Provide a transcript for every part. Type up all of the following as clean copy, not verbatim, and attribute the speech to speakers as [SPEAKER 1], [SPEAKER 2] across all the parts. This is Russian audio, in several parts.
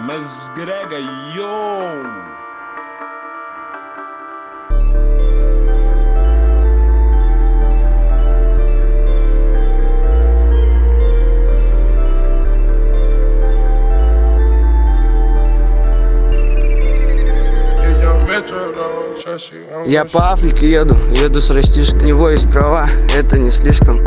[SPEAKER 1] МС Грега, йоу!
[SPEAKER 2] Я по Африке еду с растишкой. У него есть права, это не слишком.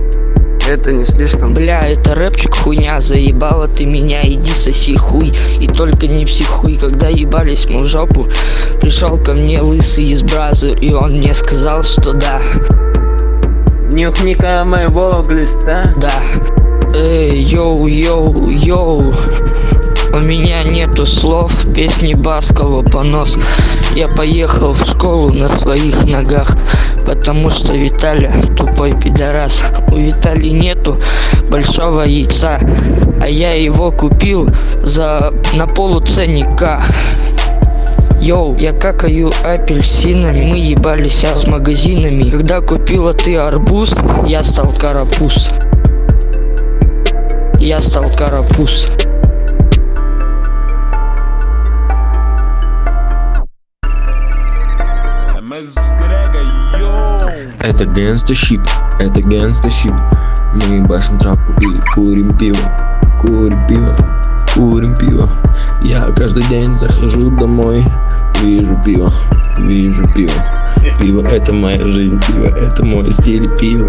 [SPEAKER 3] Бля, это рэпчик хуйня, заебала ты меня, иди соси хуй. И только не психуй, когда ебались мы в жопу, пришел ко мне лысый из Бразер, и он мне сказал, что да.
[SPEAKER 4] Нюхни-ка моего глиста.
[SPEAKER 3] Да. Йоу, у меня нету слов, песни Баскова понос. Я поехал в школу на своих ногах, потому что Виталя тупой пидорас. У Витали нету большого яйца, а я его купил на полуценника. Йоу, я какаю апельсинами, мы ебались с магазинами. Когда купила ты арбуз, я стал карапуз.
[SPEAKER 1] МС Грега, йоу!
[SPEAKER 5] Это gangsta shit, мы ебашим травку и курим пиво. Я каждый день захожу домой, вижу пиво. Пиво это моя жизнь, пиво это мой стиль, пиво.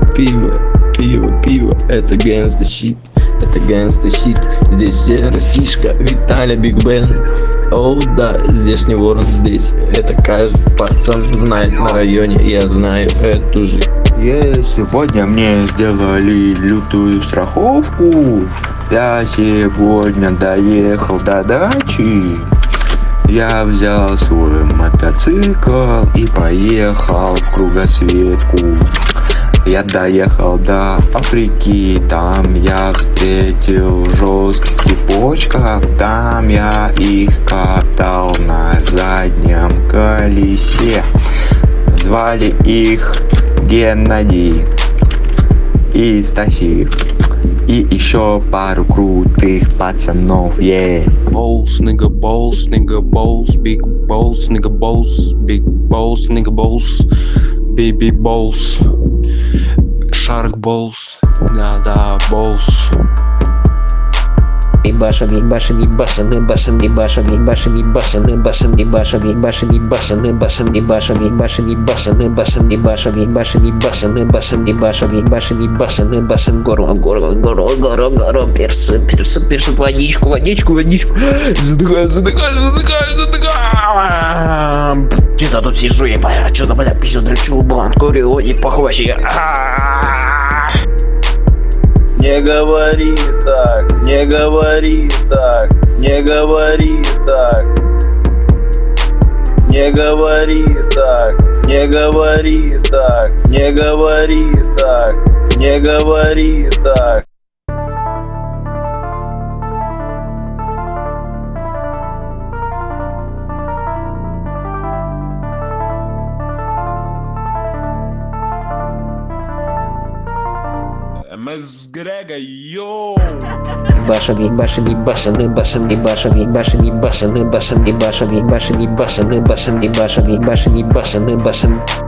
[SPEAKER 5] Это gangsta shit. Здесь все растишка, Виталя, Биг Бен. Оу, да, здесь не ворон, здесь это каждый пацан знает на районе, я знаю эту жизнь.
[SPEAKER 6] Сегодня мне сделали лютую страховку. Я сегодня доехал до дачи. Я взял свой мотоцикл и поехал в кругосветку. Я доехал до Африки, там я встретил жестких типочков, там я их катал на заднем колесе. Звали их Геннадий и Стасик, и еще пару крутых пацанов,
[SPEAKER 5] Balls, nigga balls, big balls, nigga balls, big balls, nigga balls, baby balls, shark balls, да, balls.
[SPEAKER 3] Горо, персы, водичку. Задыхаю. Что-то тут сижу, я что-то, бля, пищу, дрочу, блант, курю и похвощу.
[SPEAKER 7] Не говори так, не говори так, не говори так, не говори так, не говори так, не говори так, не говори так.
[SPEAKER 1] МС Грега, йоу!
[SPEAKER 3] Башен.